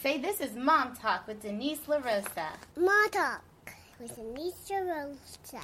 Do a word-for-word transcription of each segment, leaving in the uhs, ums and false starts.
Say, this is Mom Talk with Denise LaRosa. Mom Talk with Denise LaRosa.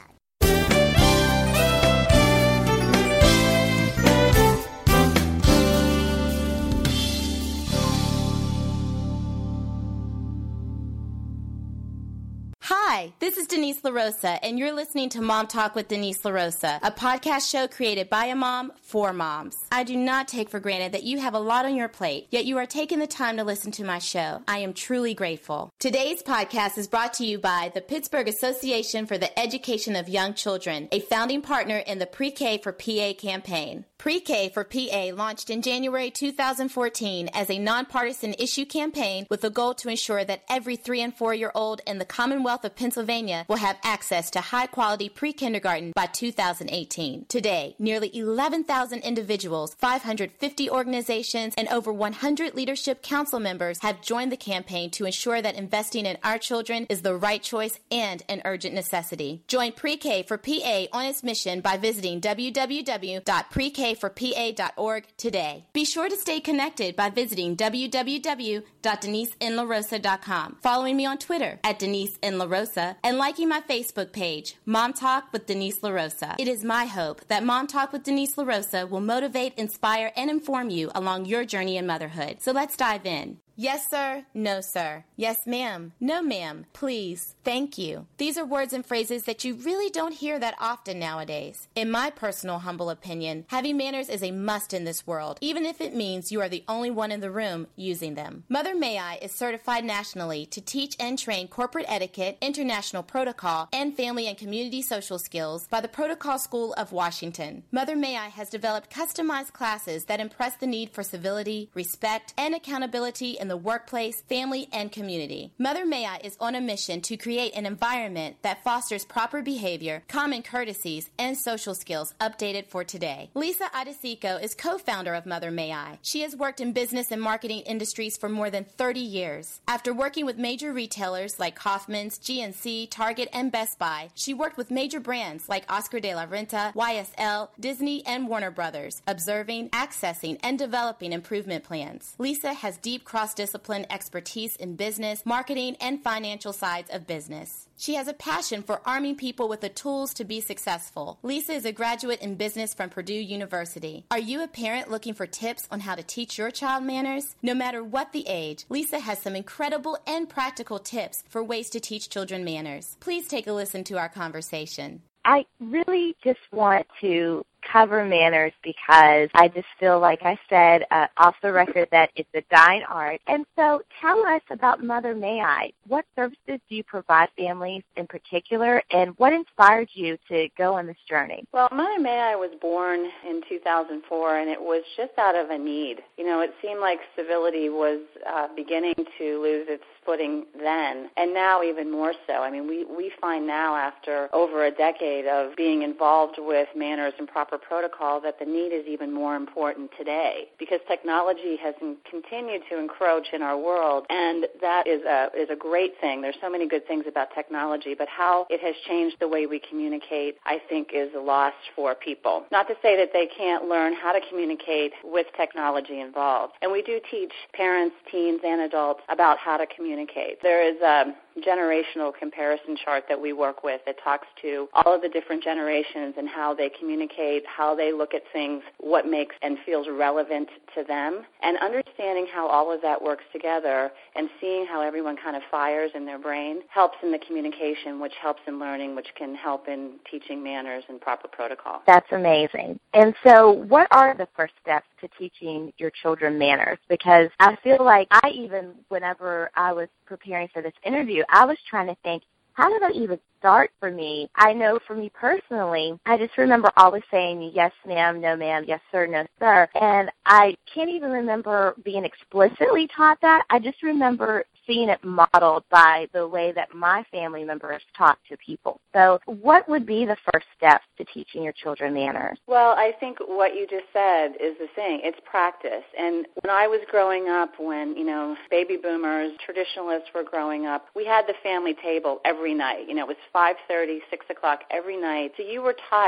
Hi, this is Denise LaRosa, and you're listening to Mom Talk with Denise LaRosa, a podcast show created by a mom for moms. I do not take for granted that you have a lot on your plate, yet you are taking the time to listen to my show. I am truly grateful. Today's podcast is brought to you by the Pittsburgh Association for the Education of Young Children, a founding partner in the Pre-K for P A campaign. Pre-K for P A launched in January two thousand fourteen as a nonpartisan issue campaign with the goal to ensure that every three and four-year-old in the Commonwealth of Pennsylvania will have access to high-quality pre-kindergarten by two thousand eighteen. Today, nearly eleven thousand individuals, five hundred fifty organizations, and over one hundred leadership council members have joined the campaign to ensure that investing in our children is the right choice and an urgent necessity. Join Pre-K for P A on its mission by visiting w w w dot pre k for p a dot org today. Be sure to stay connected by visiting w w w dot denise n la rosa dot com, following me on Twitter at Denise N. LaRosa, and liking my Facebook page, Mom Talk with Denise LaRosa. It is my hope that Mom Talk with Denise LaRosa will motivate, inspire, and inform you along your journey in motherhood. So let's dive in. Yes, sir. No, sir. Yes, ma'am. No, ma'am. Please. Thank you. These are words and phrases that you really don't hear that often nowadays. In my personal humble opinion, having manners is a must in this world, even if it means you are the only one in the room using them. Mother May I is certified nationally to teach and train corporate etiquette, international protocol, and family and community social skills by the Protocol School of Washington. Mother May I has developed customized classes that impress the need for civility, respect, and accountability in the workplace, family, and community. Mother May I is on a mission to create an environment that fosters proper behavior, common courtesies, and social skills updated for today. Lisa Adesico is co-founder of Mother May I. She has worked in business and marketing industries for more than thirty years. After working with major retailers like Kaufman's, G N C, Target, and Best Buy, she worked with major brands like Oscar de la Renta, Y S L, Disney, and Warner Brothers, observing, accessing, and developing improvement plans. Lisa has deep cross-discipline expertise in business, marketing, and financial sides of business. She has a passion for arming people with the tools to be successful. Lisa is a graduate in business from Purdue University. Are you a parent looking for tips on how to teach your child manners? No matter what the age, Lisa has some incredible and practical tips for ways to teach children manners. Please take a listen to our conversation. I really just want to cover manners because I just feel, like I said, uh, off the record, that it's a dying art. And so tell us about Mother May I. What services do you provide families in particular, and what inspired you to go on this journey? Well, Mother May I was born in two thousand four, and it was just out of a need. You know, it seemed like civility was uh, beginning to lose its footing then, and now even more so. I mean, we, we find now, after over a decade of being involved with manners and proper protocol, that the need is even more important today, because technology has continued to encroach in our world, and that is a, is a great thing. There's so many good things about technology, but how it has changed the way we communicate, I think, is a loss for people. Not to say that they can't learn how to communicate with technology involved. And we do teach parents, teens, and adults about how to communicate. There is a generational comparison chart that we work with that talks to all of the different generations and how they communicate, how they look at things, what makes and feels relevant to them, and understanding how all of that works together and seeing how everyone kind of fires in their brain helps in the communication, which helps in learning, which can help in teaching manners and proper protocol. That's amazing. And so what are the first steps to teaching your children manners? Because I feel like I even, whenever I was preparing for this interview, I was trying to think, how did that even start for me? I know for me personally, I just remember always saying, yes, ma'am, no, ma'am, yes, sir, no, sir. And I can't even remember being explicitly taught that. I just remember seeing it modeled by the way that my family members talk to people. So what would be the first steps to teaching your children manners? Well, I think what you just said is the thing. It's practice. And when I was growing up, when, you know, baby boomers, traditionalists were growing up, we had the family table every night. You know, it was five thirty, six o'clock every night. So you were taught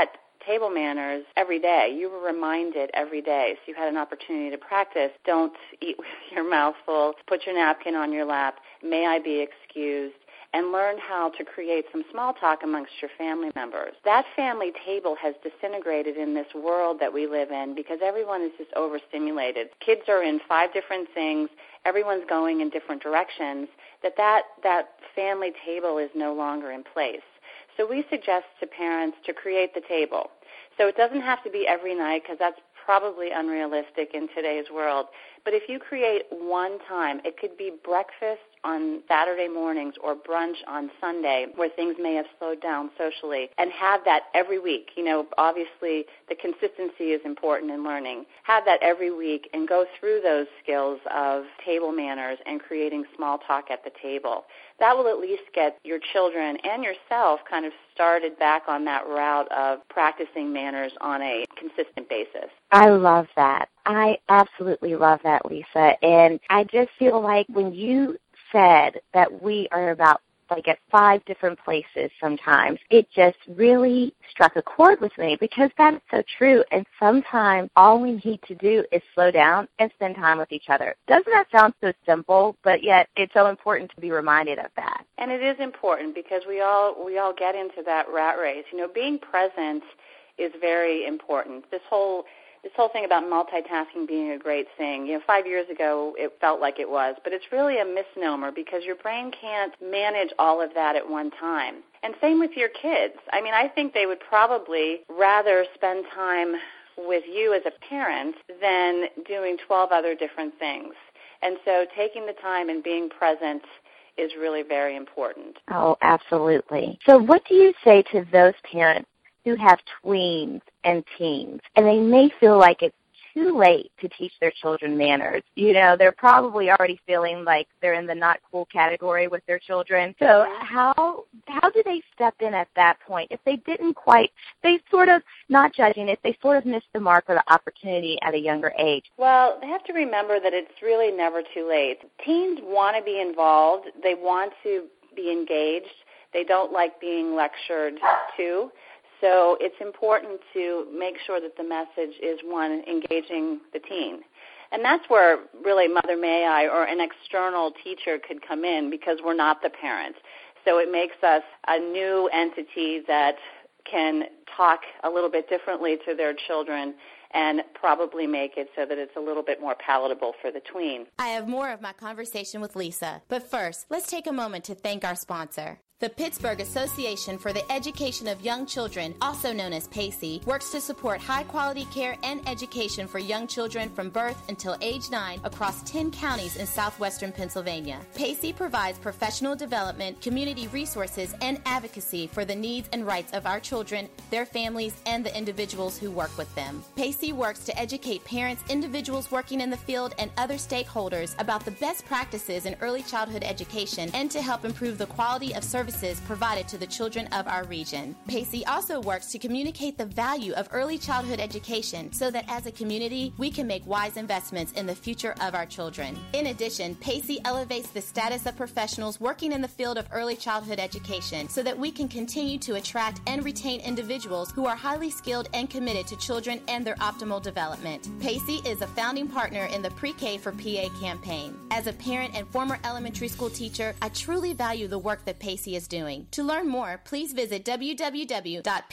table manners every day. You were reminded every day, so you had an opportunity to practice. Don't eat with your mouth full. Put your napkin on your lap. May I be excused? And learn how to create some small talk amongst your family members. That family table has disintegrated in this world that we live in because everyone is just overstimulated. Kids are in five different things. Everyone's going in different directions. That that, that family table is no longer in place. So we suggest to parents to create the table. So it doesn't have to be every night because that's probably unrealistic in today's world. But if you create one time, it could be breakfast on Saturday mornings or brunch on Sunday where things may have slowed down socially, and have that every week. You know, obviously the consistency is important in learning. Have that every week and go through those skills of table manners and creating small talk at the table. That will at least get your children and yourself kind of started back on that route of practicing manners on a consistent basis. I love that. I absolutely love that, Lisa. And I just feel like when you said that we are about like at five different places sometimes, it just really struck a chord with me because that's so true. And sometimes all we need to do is slow down and spend time with each other. Doesn't that sound so simple, but yet it's so important to be reminded of that? And it is important because we all we all get into that rat race. You know, being present is very important. This whole This whole thing about multitasking being a great thing, you know, five years ago it felt like it was, but it's really a misnomer because your brain can't manage all of that at one time. And same with your kids. I mean, I think they would probably rather spend time with you as a parent than doing twelve other different things. And so taking the time and being present is really very important. Oh, absolutely. So what do you say to those parents who have tweens and teens, and they may feel like it's too late to teach their children manners? You know, they're probably already feeling like they're in the not cool category with their children. So how how do they step in at that point if they didn't quite, they sort of, not judging, if they sort of missed the mark or the opportunity at a younger age? Well, they have to remember that it's really never too late. Teens want to be involved. They want to be engaged. They don't like being lectured to. So it's important to make sure that the message is, one, engaging the teen. And that's where really Mother May I or an external teacher could come in because we're not the parent. So it makes us a new entity that can talk a little bit differently to their children and probably make it so that it's a little bit more palatable for the tween. I have more of my conversation with Lisa, but first, let's take a moment to thank our sponsor. The Pittsburgh Association for the Education of Young Children, also known as PACEY, works to support high-quality care and education for young children from birth until age nine across ten counties in southwestern Pennsylvania. PACEY provides professional development, community resources, and advocacy for the needs and rights of our children, their families, and the individuals who work with them. PACEY works to educate parents, individuals working in the field, and other stakeholders about the best practices in early childhood education and to help improve the quality of services provided to the children of our region. PACEY also works to communicate the value of early childhood education so that as a community, we can make wise investments in the future of our children. In addition, PACEY elevates the status of professionals working in the field of early childhood education so that we can continue to attract and retain individuals who are highly skilled and committed to children and their optimal development. PACEY is a founding partner in the Pre-K for P A campaign. As a parent and former elementary school teacher, I truly value the work that PACEY is doing. To learn more, please visit w w w dot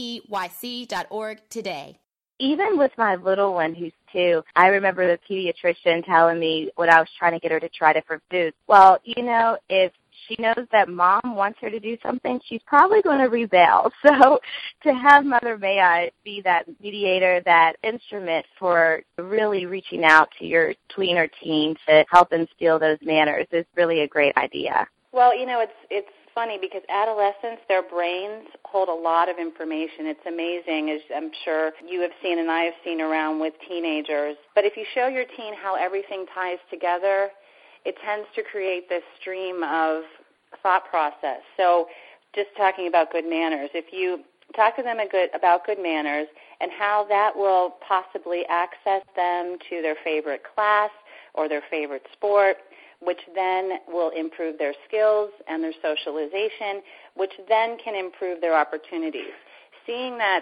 paeyc dot org today. Even with my little one who's two, I remember the pediatrician telling me when I was trying to get her to try different foods, well, you know, if she knows that mom wants her to do something, she's probably going to rebel. So to have Mother May I be that mediator, that instrument for really reaching out to your tween or teen to help instill those manners is really a great idea. Well, you know, it's it's funny because adolescents, their brains hold a lot of information. It's amazing, as I'm sure you have seen and I have seen around with teenagers. But if you show your teen how everything ties together, it tends to create this stream of thought process. So just talking about good manners, if you talk to them about good manners and how that will possibly access them to their favorite class or their favorite sport, which then will improve their skills and their socialization, which then can improve their opportunities. Seeing that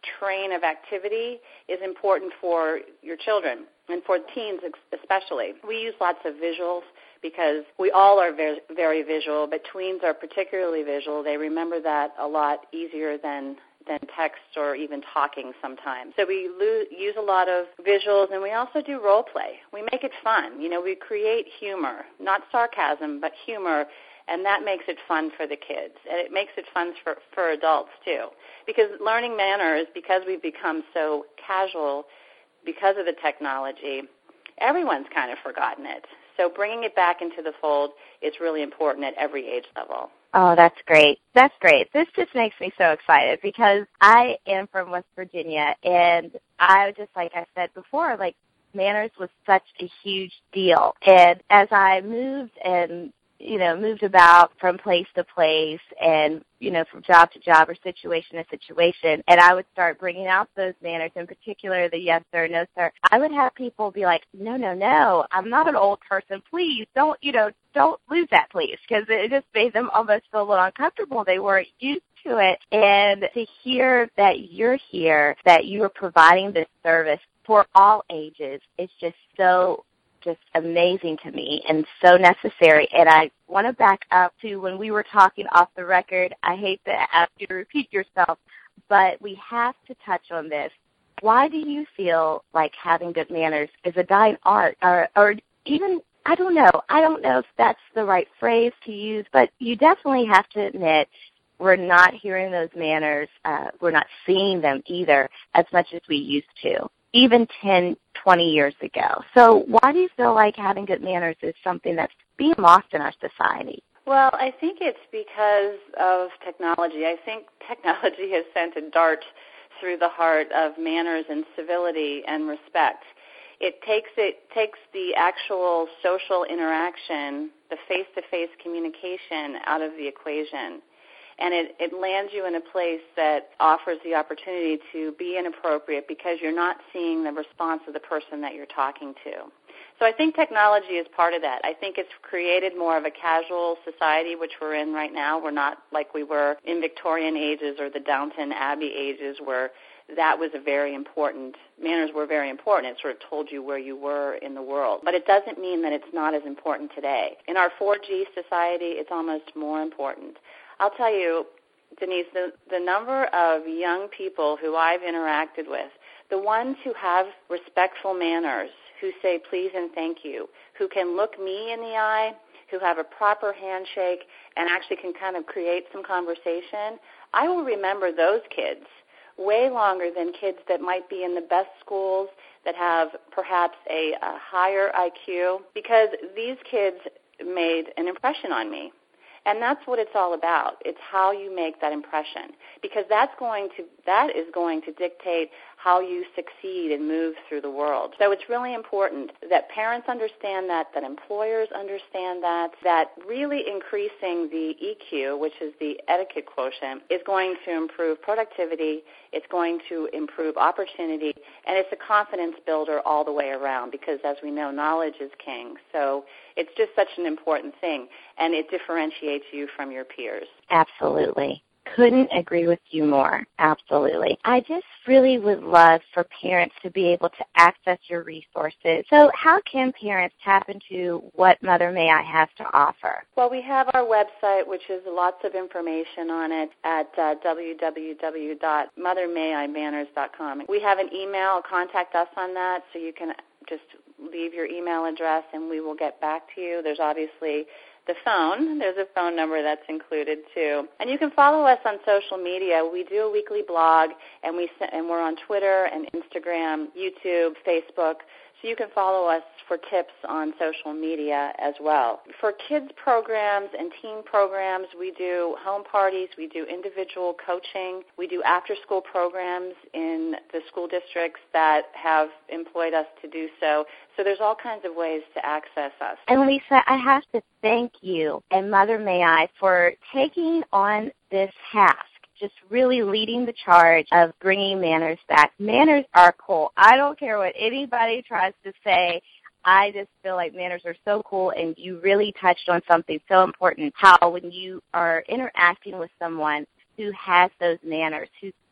train of activity is important for your children and for teens especially. We use lots of visuals because we all are very, very visual, but tweens are particularly visual. They remember that a lot easier than than text or even talking sometimes. So we lo- use a lot of visuals, and we also do role play. We make it fun. You know, we create humor, not sarcasm, but humor, and that makes it fun for the kids. And it makes it fun for, for adults, too. Because learning manners, because we've become so casual because of the technology, everyone's kind of forgotten it. So bringing it back into the fold is really important at every age level. Oh, that's great. That's great. This just makes me so excited because I am from West Virginia, and I just, like I said before, like manners was such a huge deal. And as I moved and, you know, moved about from place to place and, you know, from job to job or situation to situation, and I would start bringing out those manners, in particular the yes sir, no sir, I would have people be like, no, no, no, I'm not an old person. Please don't, you know, don't lose that, please, because it just made them almost feel a little uncomfortable. They weren't used to it. And to hear that you're here, that you are providing this service for all ages, is just so just amazing to me and so necessary. And I want to back up to when we were talking off the record. I hate to ask you to repeat yourself, but we have to touch on this. Why do you feel like having good manners is a dying art, or, or even, I don't know, I don't know if that's the right phrase to use, but you definitely have to admit we're not hearing those manners, uh, we're not seeing them either as much as we used to, even ten, twenty years ago. So why do you feel like having good manners is something that's being lost in our society? Well, I think it's because of technology. I think technology has sent a dart through the heart of manners and civility and respect. It takes it takes the actual social interaction, the face-to-face communication out of the equation. And it, it lands you in a place that offers the opportunity to be inappropriate because you're not seeing the response of the person that you're talking to. So I think technology is part of that. I think it's created more of a casual society, which we're in right now. We're not like we were in Victorian ages or the Downton Abbey ages where that was a very important, manners were very important. It sort of told you where you were in the world. But it doesn't mean that it's not as important today. In our four G society, it's almost more important. I'll tell you, Denise, the, the number of young people who I've interacted with, the ones who have respectful manners, who say please and thank you, who can look me in the eye, who have a proper handshake, and actually can kind of create some conversation, I will remember those kids way longer than kids that might be in the best schools, that have perhaps a, a higher I Q, because these kids made an impression on me. And that's what it's all about. It's how you make that impression, because that's going to that is going to dictate how you succeed and move through the world. So it's really important that parents understand that, that employers understand that, that really increasing the E Q, which is the etiquette quotient, is going to improve productivity, it's going to improve opportunity, and it's a confidence builder all the way around, because as we know, knowledge is king. So it's just such an important thing, and it differentiates you from your peers. Absolutely. Couldn't agree with you more. Absolutely. I just really would love for parents to be able to access your resources. So how can parents tap into what Mother May I has to offer? Well, we have our website, which is lots of information on it at uh, w w w dot mother may i manners dot com. We have an email. Contact us on that, so you can just leave your email address and we will get back to you. There's obviously the phone. There's a phone number that's included too. And you can follow us on social media. We do a weekly blog, and we and we're on Twitter and Instagram, YouTube, Facebook. So you can follow us for tips on social media as well. For kids programs and teen programs, we do home parties, we do individual coaching, we do after-school programs in the school districts that have employed us to do so. So there's all kinds of ways to access us. And Lisa, I have to thank you and Mother May I for taking on this task, just really leading the charge of bringing manners back. Manners are cool. I don't care what anybody tries to say. I just feel like manners are so cool, and you really touched on something so important, how when you are interacting with someone who has those manners, who's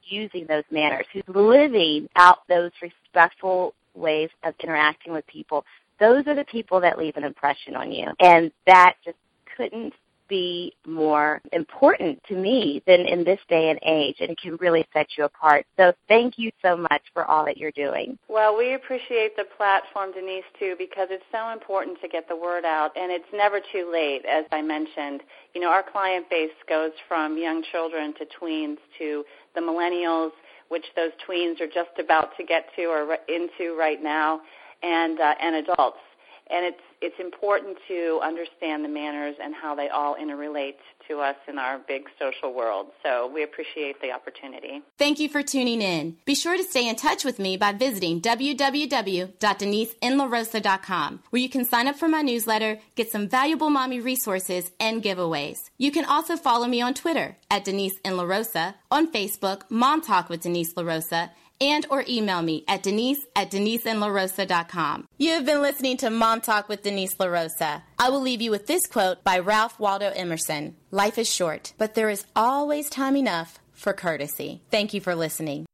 using those manners, who's living out those respectful ways of interacting with people, those are the people that leave an impression on you. And that just couldn't be more important to me than in this day and age, and it can really set you apart. So thank you so much for all that you're doing. Well, we appreciate the platform, Denise, too, because it's so important to get the word out, and it's never too late, as I mentioned. You know, our client base goes from young children to tweens to the millennials, which those tweens are just about to get to or into right now, and uh, and adults. And it's it's important to understand the manners and how they all interrelate to us in our big social world. So we appreciate the opportunity. Thank you for tuning in. Be sure to stay in touch with me by visiting w w w dot denise n la rosa dot com, where you can sign up for my newsletter, get some valuable mommy resources, and giveaways. You can also follow me on Twitter at Denise N. La Rosa, on Facebook, Mom Talk with Denise La Rosa, and or email me at denise at denise n la rosa dot com. You have been listening to Mom Talk with Denise La Rosa. I will leave you with this quote by Ralph Waldo Emerson. Life is short, but there is always time enough for courtesy. Thank you for listening.